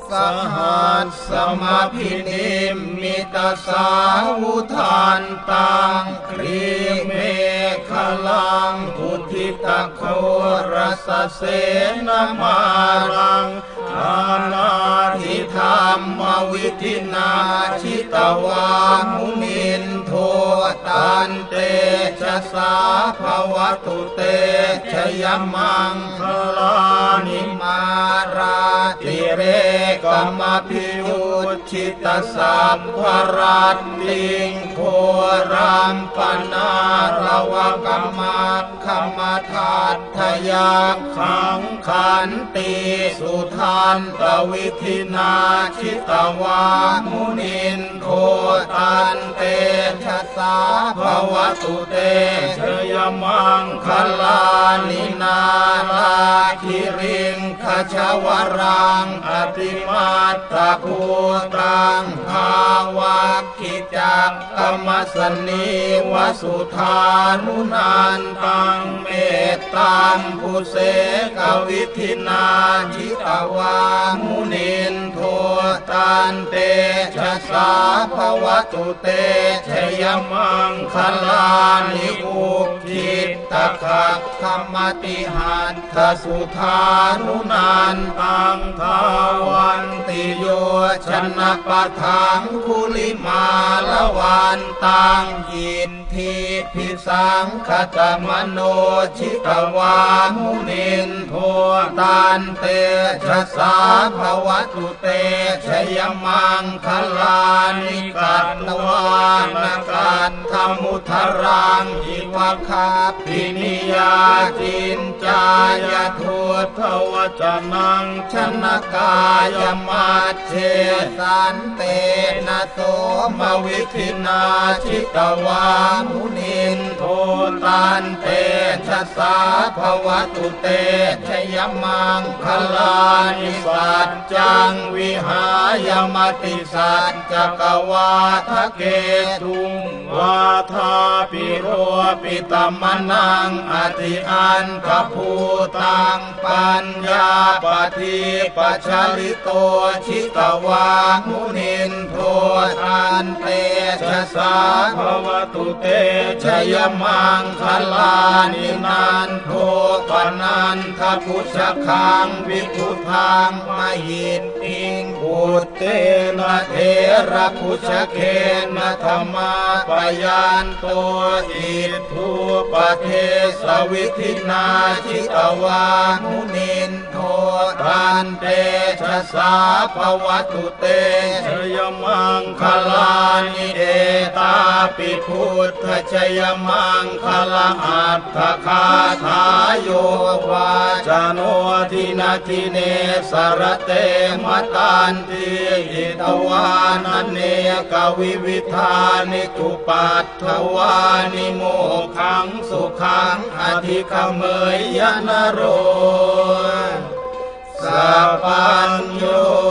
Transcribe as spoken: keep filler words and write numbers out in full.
สหัสสมพินิมมิตสาวุทานตังครีเมฆลังพุทธิตะโครสเสนมารังอานาทิธรรมวิธินาชิตวามุนินโทตันเตชะสาภวตุเตชยมังคลานิมาราติเรกมพิวุชิตสัพพรัตติงโครัมปนาระวะกมะขมทัตถยาขังขันติสุทันตวิธินาชิตวามุนินโทตันเตชะสาภวตุเตชยมังคลานินาราคิริงขชวรังอติมาตตะภูตังภาวะกิจักกมสนิวสุธานุนันตังเมตตัมภูเสกวิธินาจิตวามุนินโทตันเตชะสาภวตุเตชยมังคลานิอุคิตตะขักขมติหัตถสุธานุนันตังทาวันติโยชนะปะทังคุลิมาละวันตังยินทิพิสังขตมโนชิตวามุนินโทตันเตชะสาภวตุเตชยมังคลานิกัตวานกัตถมุทรังอิวะคาปินิยาจินจายทุทวจนังชนะกายมัจเจสันเตนะโสมวิธินาชิตวามุนินโทตันเตชะสาภวตุเตชยมังคลานิสัจจังวิหายมติสัจจกวาทะเกตุงวาทาปิโรปิตมนังอติอันทภูตังปัญญาปฏิปัชลิโตชิตวามุนินโทตันเตชะสาภวตุเตชยมังคลานินันโทปนันทพุชคังวิพุทังมหินติงพุตเตนะเทระพุชเคนะธรรมาปยันโตอิทุปเทสวิธินาชิตวามุนินโทตันเตชะสาภวตุเตชยมังคลานิเอตาปิพุทธชยมังคลาอัตถคาถาโยวาจโนทินาทิเนสรเตมตันติอิตวานเนกวิวิธานิจุปัตถวานิโมขังสุขังอธิขเมยยนโรสัพพัญโย